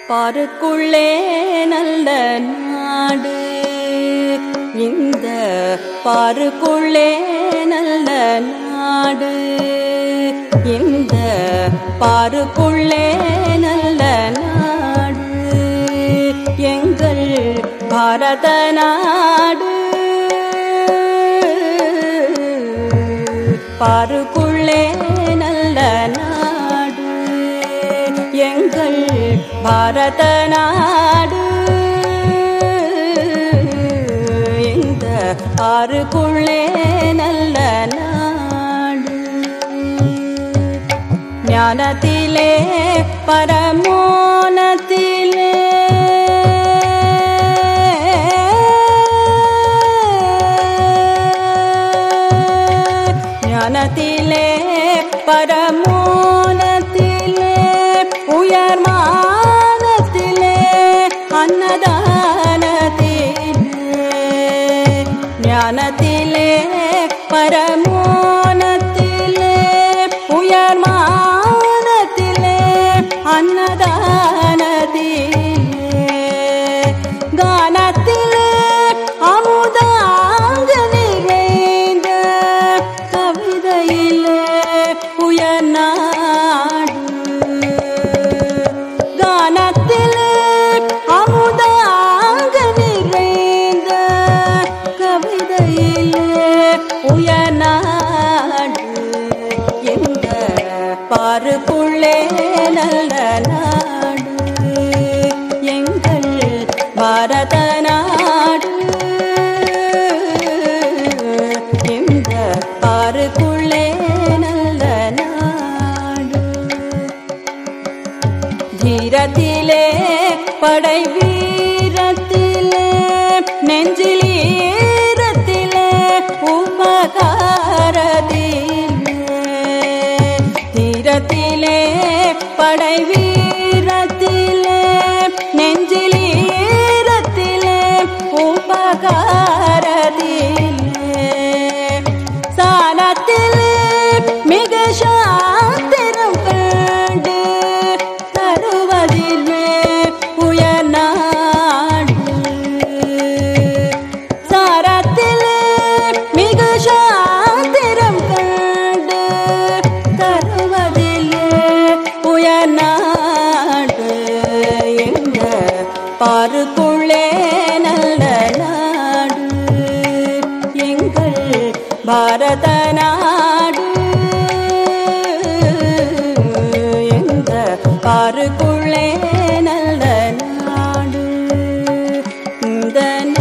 பாருக்குள்ளே நல்ல நாடு, இந்த பாருக்குள்ளே நல்ல நாடு, இந்த பாருக்குள்ளே நல்ல நாடு, எங்கள் பாரத நாடு. பாருக்குள்ளே நல்ல நாடு, எங்கள் பாரத நாடு, இந்த ஆறுக்குள்ளே நல்ல நாடு. ஞானத்திலே பரமோனத்திலே ஞானத்திலே பரமோனத்திலே உயர் மானத்திலே அன்னதானத்திலே ஞானத்திலே பரமோனத்திலே உயர் மானத்திலே அன்னதானத்திலே கானத்திலே அமுதாக நிறைந்த கவிதையிலே உயர் நாடு. கானத்திலே அமுதாக நிறைந்த கவிதையிலே உயர் நாடு, இந்த பாருக்குள்ளே நல்ல நாடு, எங்கள் பாரத நாடு, இந்த பாருக்குள்ளே நல்ல நாடு. தீரத்திலே படை வீரத்திலே நெஞ்சில் ஈரத்திலே உபகாரத்திலே தீரத்திலே படை வீரத்திலே நெஞ்சில் ஈரத்திலே உபகாரத்திலே சாலத்திலே மிக சாத்திரம் கண்டு தருவதிலே உயர் நாடு. சாரத்திலே மிக சாத்திரம் கண்டு தருவதிலே உயர் நாடு, எங்க பாருக்குள்ளே நல்ல நாடு, எங்கள் பாரத நாடு, எங்க பாருக்குள்ளே நல்ல நாடு. இந்த